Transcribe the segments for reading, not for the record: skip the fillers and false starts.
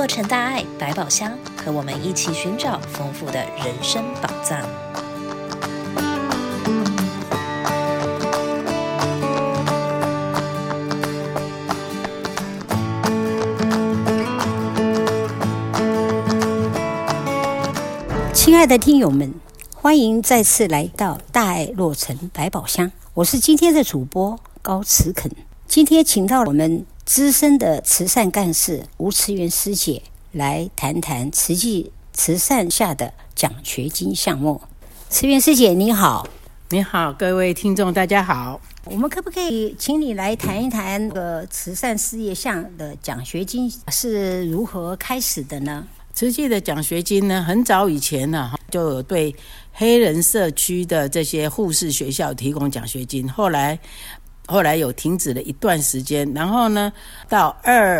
洛城大爱百宝箱，和我们一起寻找丰富的人生宝藏。 亲爱的听友们，欢迎再次来到大爱洛城百宝箱，我是今天的主播高慈肯。今天请到我们资深的慈善干事吴慈源师姐来谈谈慈济慈善下的奖学金项目。慈源师姐你好。 你好，各位听众大家好。 我们可不可以请你来谈一谈慈善事业项的奖学金是如何开始的呢？ 慈济的奖学金呢，很早以前呢就有对黑人社区的这些护士学校提供奖学金，后来有停止了一段时间，然后呢到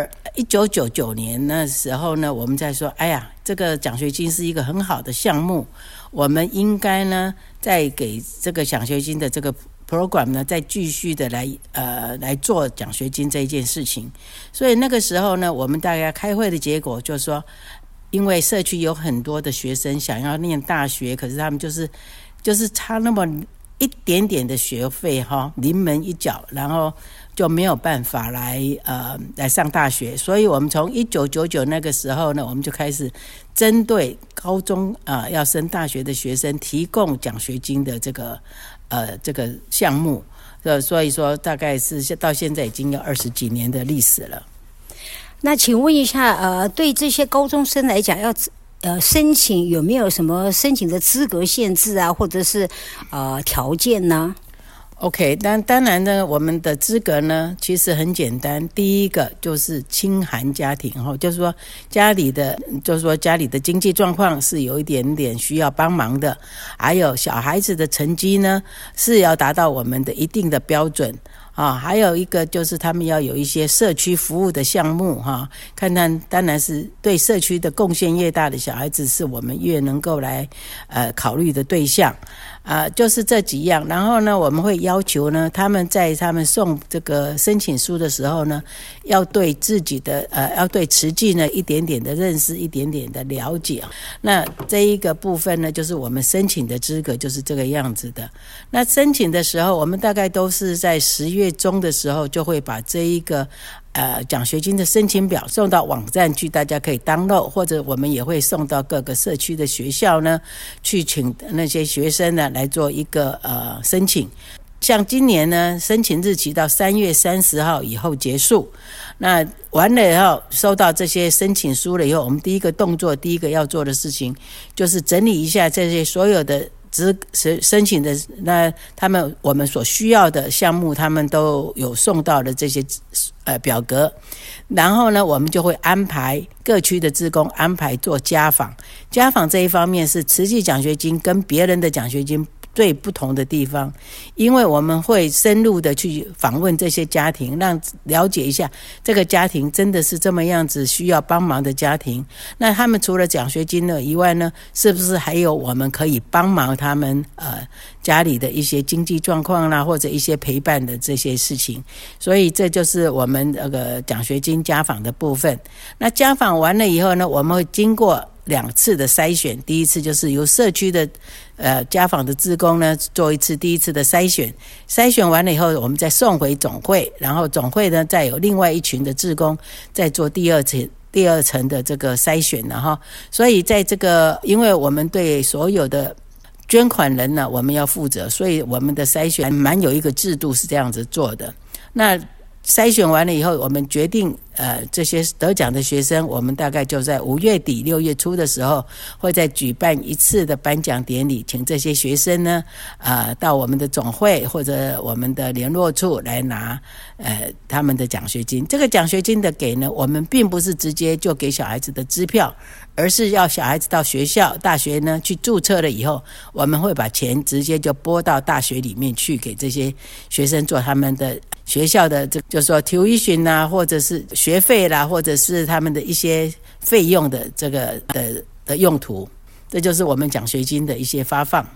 1999年那时候呢，我们在说哎呀，这个奖学金是一个很好的项目，我们应该呢再给这个奖学金的这个 program 呢再继续的来做奖学金这一件事情。所以那个时候呢，我们大家开会的结果就是说，因为社区有很多的学生想要念大学，可是他们就是差那么一点点的学费临门一脚，然后就没有办法来上大学。所以我们从1999那个时候呢，我们就开始针对高中要升大学的学生提供奖学金的这个项目。所以说大概是到现在已经有20几年的历史了。 那请问一下，对这些高中生来讲，要申请有没有什么申请的资格限制啊，或者是条件呢？ OK， 当然呢，我们的资格呢其实很简单。第一个就是清寒家庭，就是说家里的经济状况是有一点点需要帮忙的，还有小孩子的成绩呢是要达到我们的一定的标准。还有一个就是他们要有一些社区服务的项目看当然是对社区的贡献越大的小孩子是我们越能够来考虑的对象。就是这几样。然后呢，我们会要求呢，他们送这个申请书的时候呢，要对自己的要对慈济呢一点点的认识，一点点的了解。那这一个部分呢，就是我们申请的资格就是这个样子的。那申请的时候，我们大概都是在10月中的时候就会把这一个奖学金的申请表送到网站去，大家可以 download， 或者我们也会送到各个社区的学校呢，去请那些学生呢来做一个申请。像今年呢，申请日期到3月30号以后结束。那完了以后，收到这些申请书了以后，我们第一个要做的事情就是整理一下这些所有的申请的那我们所需要的项目，他们都有送到的这些表格。然后呢，我们就会安排各区的志工安排做家访。家访这一方面是慈济奖学金跟别人的奖学金最不同的地方，因为我们会深入的去访问这些家庭，让了解一下这个家庭真的是这么样子需要帮忙的家庭。那他们除了奖学金呢以外呢，是不是还有我们可以帮忙他们家里的一些经济状况啦，或者一些陪伴的这些事情。所以这就是我们奖学金家访的部分。那家访完了以后呢，我们会经过2次的筛选。第一次就是由社区的家访的志工呢做第一次的筛选完了以后，我们再送回总会，然后总会呢再有另外一群的志工再做第二层的这个筛选了所以在这个，因为我们对所有的捐款人呢我们要负责，所以我们的筛选蛮有一个制度是这样子做的。那筛选完了以后，我们决定这些得奖的学生，我们大概就在5月底6月初的时候会再举办一次的颁奖典礼，请这些学生呢到我们的总会或者我们的联络处来拿他们的奖学金。这个奖学金的给呢，我们并不是直接就给小孩子的支票，而是要小孩子到学校大学呢去注册了以后，我们会把钱直接就拨到大学里面去，给这些学生做他们的学校的就是说 tuition 啊，或者是学费啦，或者是他们的一些费用的这个的用途。这就是我们奖学金的一些发放。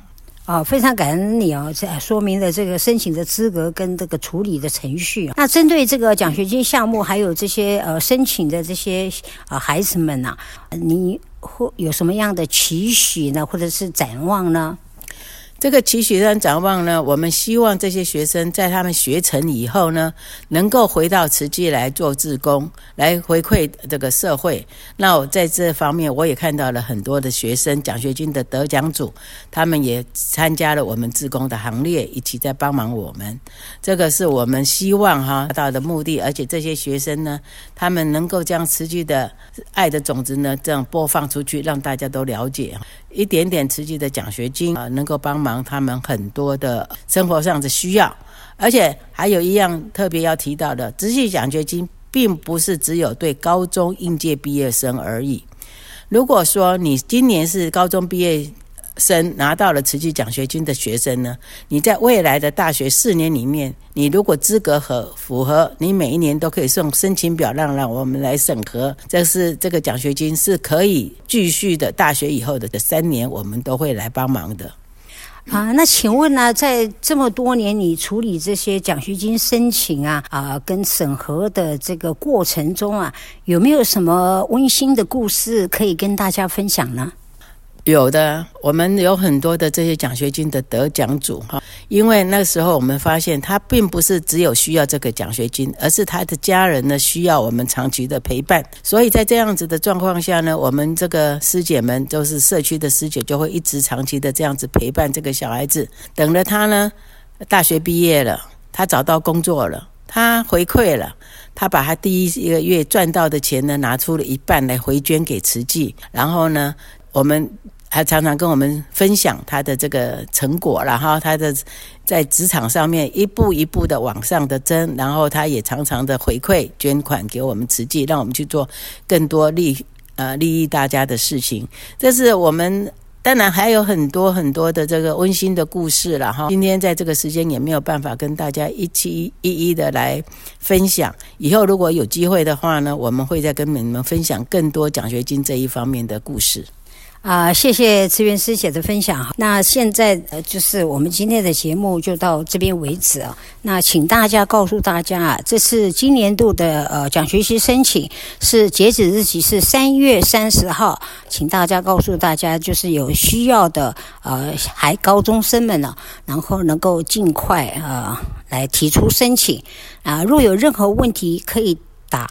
非常感恩你哦，这说明了这个申请的资格跟这个处理的程序。那针对这个奖学金项目，还有这些申请的这些孩子们啊，你会有什么样的期许呢，或者是展望呢？ 这个期许跟展望呢，我们希望这些学生在他们学成以后呢，能够回到慈济来做志工，来回馈这个社会。那我在这方面，我也看到了很多的学生，奖学金的得奖组，他们也参加了我们志工的行列，一起在帮忙我们。这个是我们希望达到的目的。而且这些学生呢，他们能够将慈济的爱的种子呢，这样播放出去，让大家都了解。一点点慈济的奖学金能够帮忙他们很多的生活上的需要。而且还有一样特别要提到的，慈济奖学金并不是只有对高中应届毕业生而已。如果说你今年是高中毕业生拿到了慈济奖学金的学生呢，你在未来的大学4年里面，你如果资格符合，你每一年都可以送申请表让我们来审核。这个奖学金是可以继续的，大学以后的3年我们都会来帮忙的。 那请问呢，在这么多年你处理这些奖学金申请跟审核的这个过程中有没有什么温馨的故事可以跟大家分享呢？ 有的，我们有很多的这些奖学金的得奖组，因为那时候我们发现他并不是只有需要这个奖学金，而是他的家人呢需要我们长期的陪伴。所以在这样子的状况下呢，我们这个师姐们，就是社区的师姐，就会一直长期的这样子陪伴这个小孩子。等了他呢大学毕业了，他找到工作了，他回馈了，他把他第1个月赚到的钱呢拿出了一半来回捐给慈济。然后呢，我们还常常跟我们分享他的这个成果，然后他的在职场上面一步一步的往上的增，然后他也常常的回馈捐款给我们慈济，让我们去做更多利益大家的事情。这是我们当然还有很多很多的这个温馨的故事啦，今天在这个时间也没有办法跟大家一一的来分享。以后如果有机会的话呢，我们会再跟你们分享更多奖学金这一方面的故事。 谢谢慈媛师姐的分享。那现在就是我们今天的节目就到这边为止啊。那请大家告诉大家这是今年度的奖学金申请是截止日期是3月30号，请大家告诉大家，就是有需要的高中生们然后能够尽快来提出申请若有任何问题可以打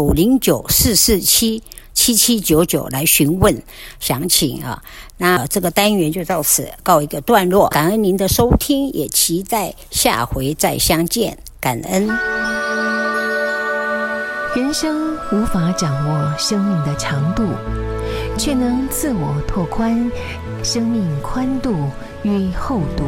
909-447-7799来询问详情那这个单元就到此告一个段落，感恩您的收听，也期待下回再相见，感恩。 人生无法掌握生命的长度，却能自我拓宽生命宽度与厚度。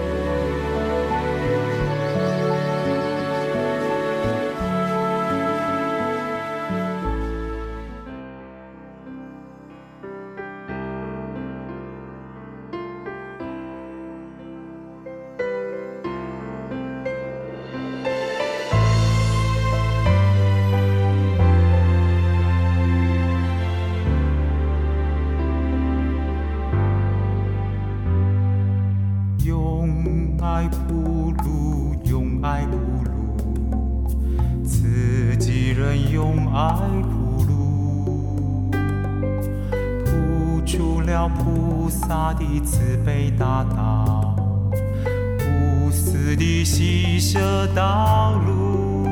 菩萨的慈悲大道，无私的牺牲道路，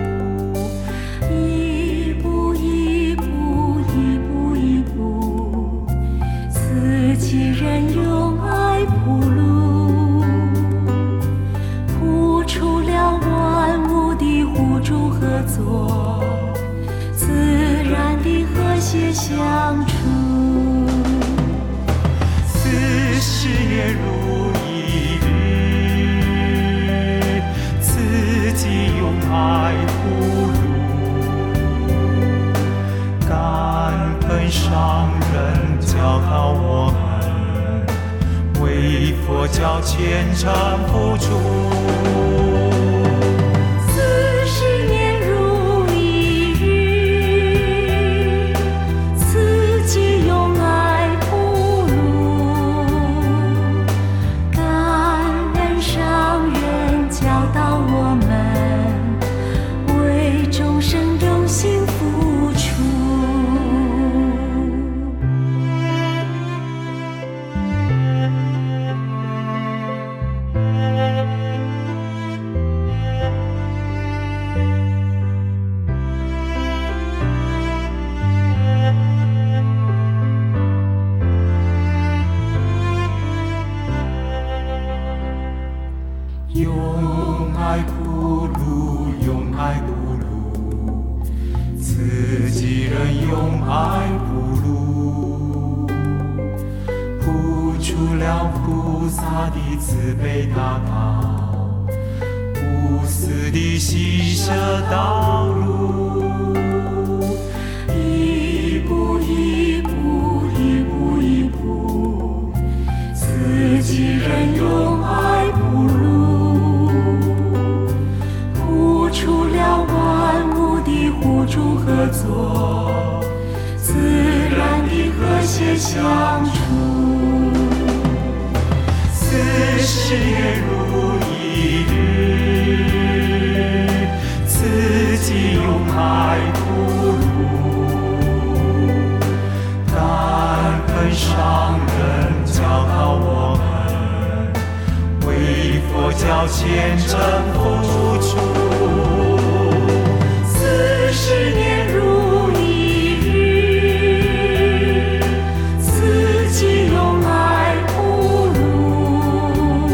一步一步，一步一步，慈济人用爱铺路，铺出了万物的互助合作，自然的和谐相处。 40年如一日，慈济用爱铺路，感恩上人教导我们，为佛教虔诚付出。 自己人用爱铺路，铺出了菩萨的慈悲大道，无私的牺牲道路，一步一步，一步一步，自己人用爱铺路，铺出了万物的互助合作，自然的和谐相处。40年如一日，自己用爱铺路，感恩上人教导我们，为佛教虔诚付出。40年如一日，自己用爱铺路，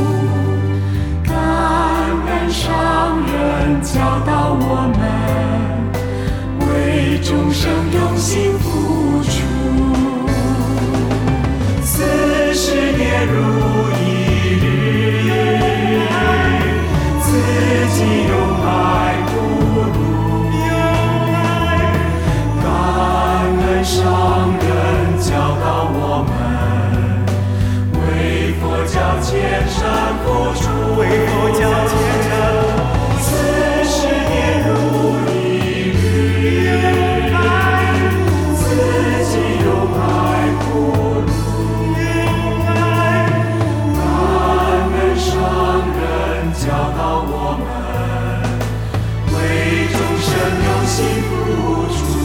感恩上人教导我们，为众生用心付出。40年如一日，自己用爱铺路，感恩上人教导我们，为佛教虔诚付出，为佛教虔诚。40年如一日，自己用爱铺路，感恩上人教导我们，为众生用心付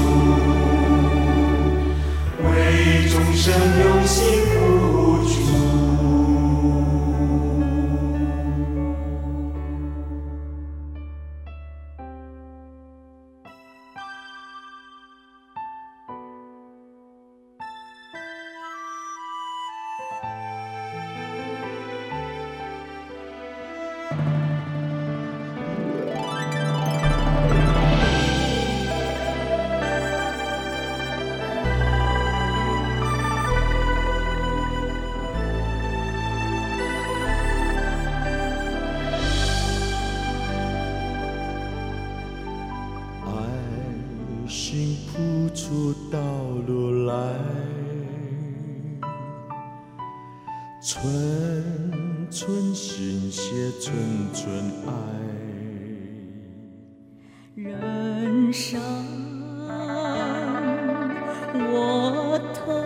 出，为众生用心付出。爱心铺出道路来，寸寸心血，寸寸爱。 人生我痛，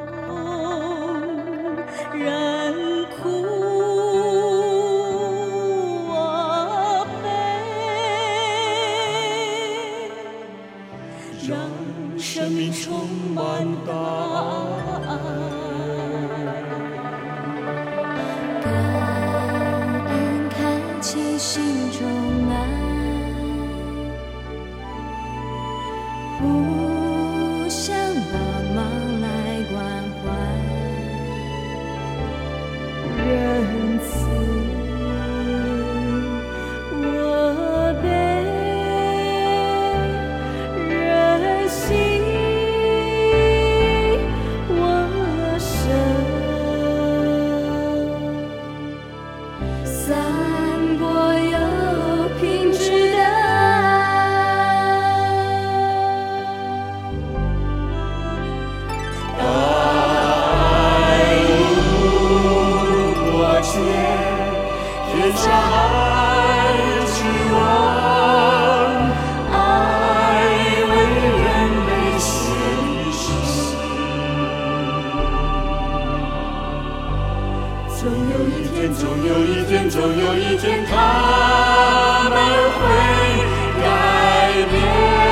人苦我悲，让生命充满大爱。 感恩开启心中爱，不想帮忙来关怀，仁慈我悲，人心我深，散播有品质的天下爱之王，爱为人类献身。总有一天，总有一天，总有一天，他们会改变。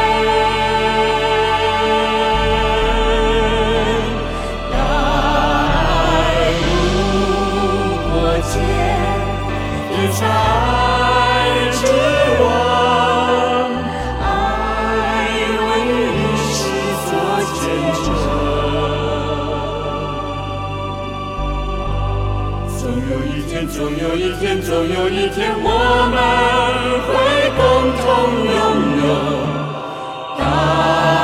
天下爱之王，爱为历史做见证。总有一天，总有一天，总有一天，我们会共同拥有大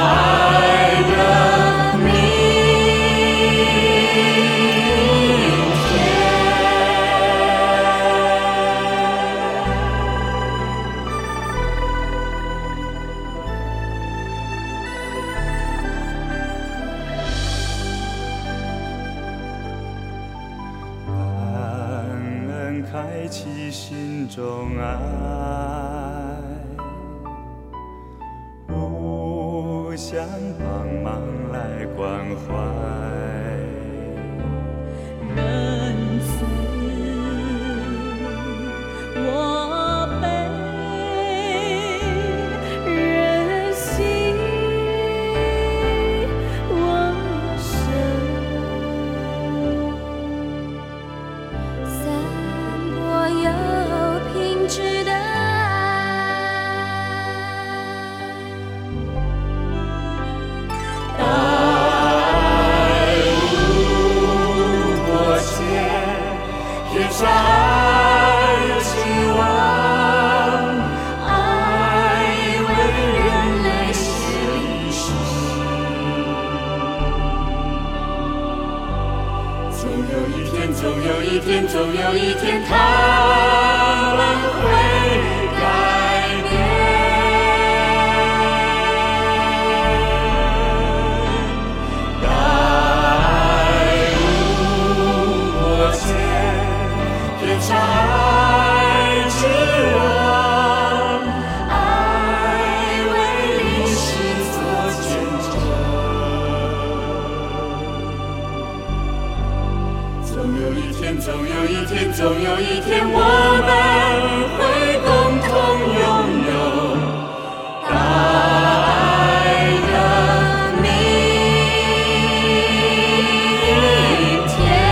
开启心中爱，互相帮忙来关怀。 人死我悲，人喜我生，散播有品质的天上有希望，爱为人类写历史。总有一天，总有一天，总有一天，他们会改变。爱之王，爱为历史做见证。总有一天，总有一天，总有一天，我们会共同拥有大爱的明天。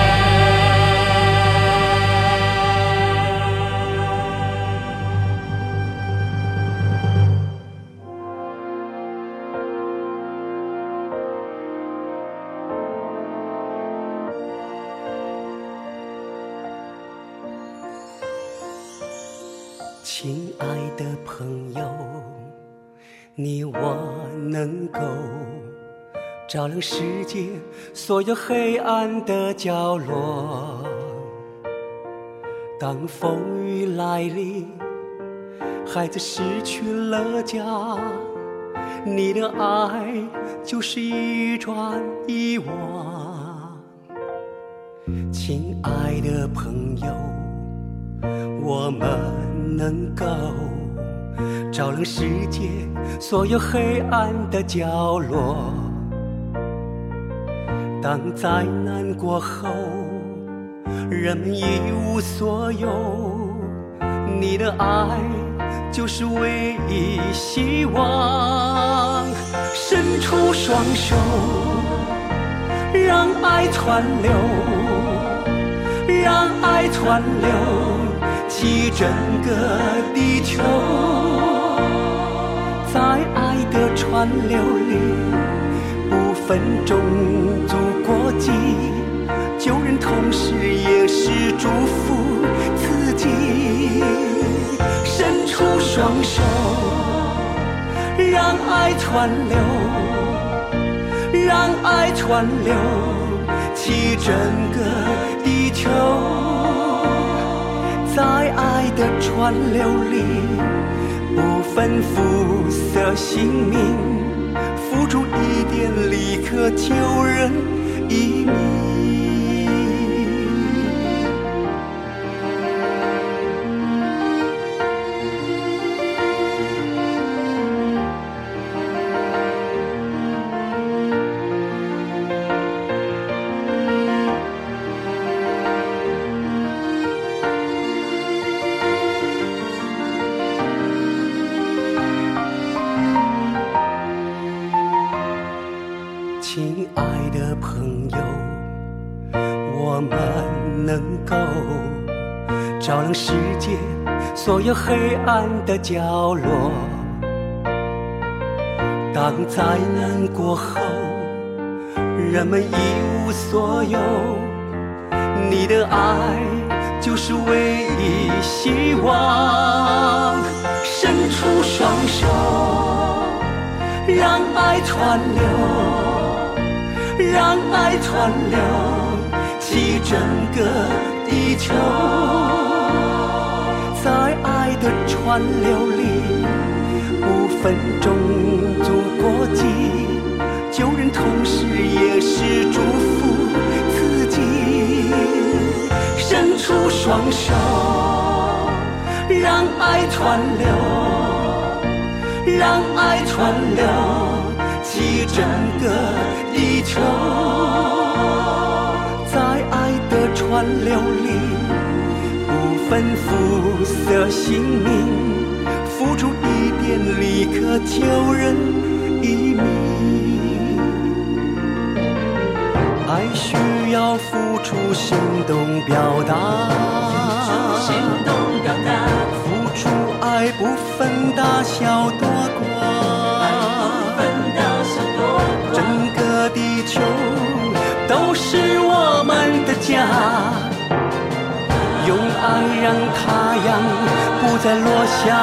亲爱的朋友，你我能够照亮世界所有黑暗的角落。当风雨来临，孩子失去了家，你的爱就是一砖一瓦。亲爱的朋友，我们能够照亮世界所有黑暗的角落。当灾难过后，人们一无所有，你的爱就是唯一希望。伸出双手，让爱传流，让爱传流，起整个地球。在爱的川流里，不分种族国籍，救人同时也是祝福自己。伸出双手，让爱传流，让爱传流，起整个地球。在爱的川流里，不分肤色姓名，付出一点力可救人一命。亲爱的朋友，我们能够照亮世界所有黑暗的角落。当灾难过后，人们一无所有，你的爱就是唯一希望。伸出双手，让爱传流，让爱传流，起整个地球。在爱的川流里，不分种族国籍，救人同时也是祝福自己。伸出双手， 爱川流，让爱川流，起整个地球。在爱的川流里，不分肤色姓名，付出一点力可救人一命。爱需要付出行动表达，付出爱不分大小多寡，整个地球都是我们的家，用爱让太阳不再落下。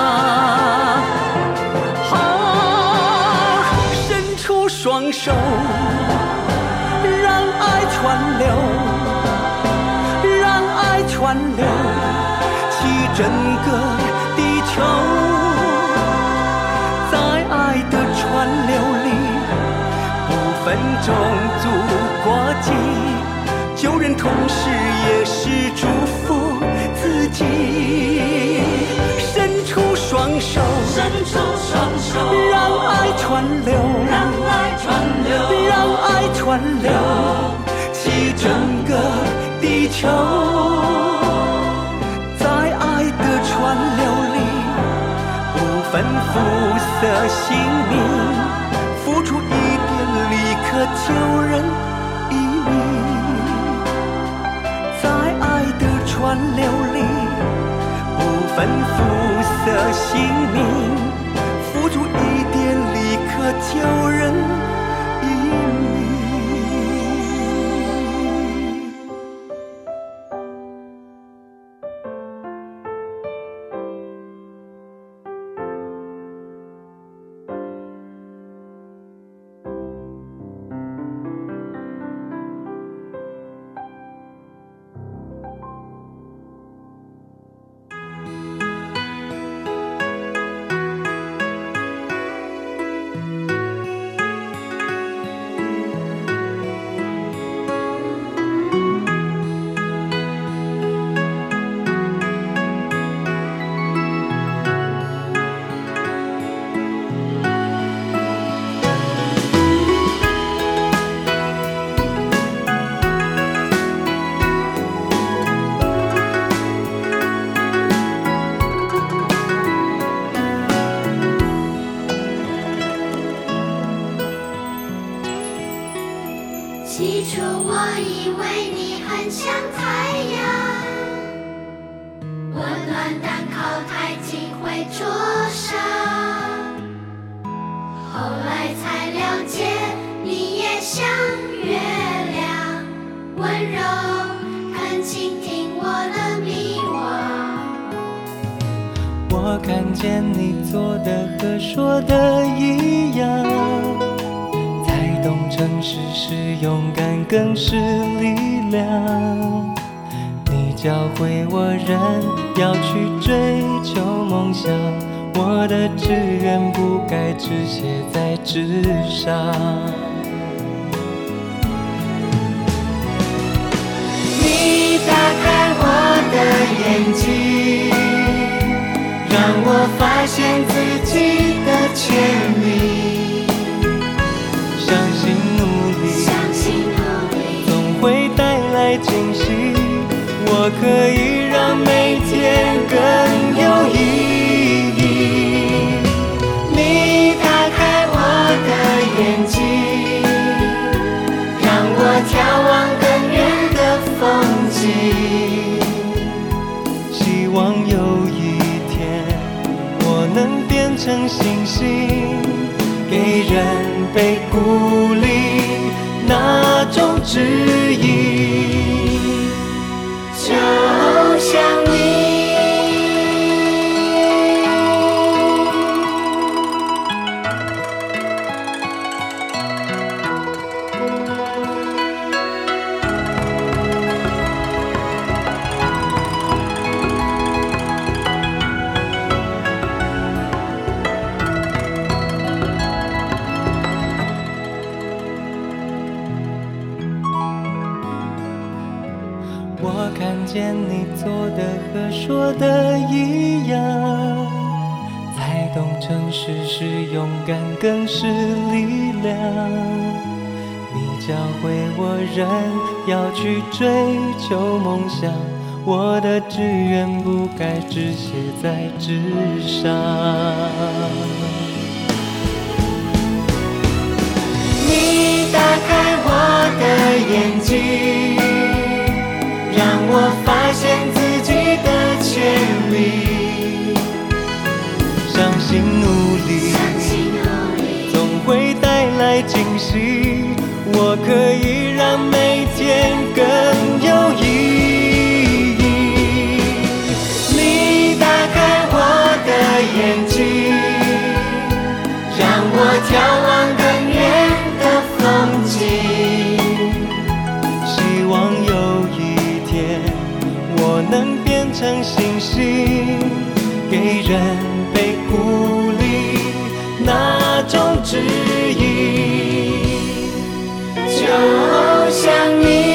好，伸出双手，让爱川流，让爱川流，起整个地球。在爱的川流里，不分种族国籍，救人同时也是祝福自己。伸出双手，让爱川流，让爱川流，起整个地球。在爱的川流里，不分肤色姓名，付出一点力可救人一命。在爱的川流里，不分肤色姓名，付出一点力可救人一命。 起初我以为你很像太阳，温暖但靠太近会灼伤。后来才了解，你也像月亮，温柔肯倾听我的迷惘。 我看见你做的和说的一样，懂诚实是勇敢，更是力量。你教会我人要去追求梦想，我的志愿不该只写在纸上。 你打开我的眼睛，让我发现自己的潜力。 相信努力，总会带来惊喜。我可以让每天更有意义。 你打开我的眼睛，让我眺望更远的风景。 希望有一天，我能变成星星，给人被鼓励那种指引， 就像你。 见你做的和说的一样，才懂诚实是勇敢更是力量。你教会我人要去追求梦想，我的志愿不该只写在纸上。 你打开我的眼睛，让我发现自己的潜力， 相信努力总会带来惊喜，我可以让每天更有意义。 你打开我的眼睛，让我眺望更远的风景， 希望有一天我能变成星星，给人被鼓励那种指引， 就像你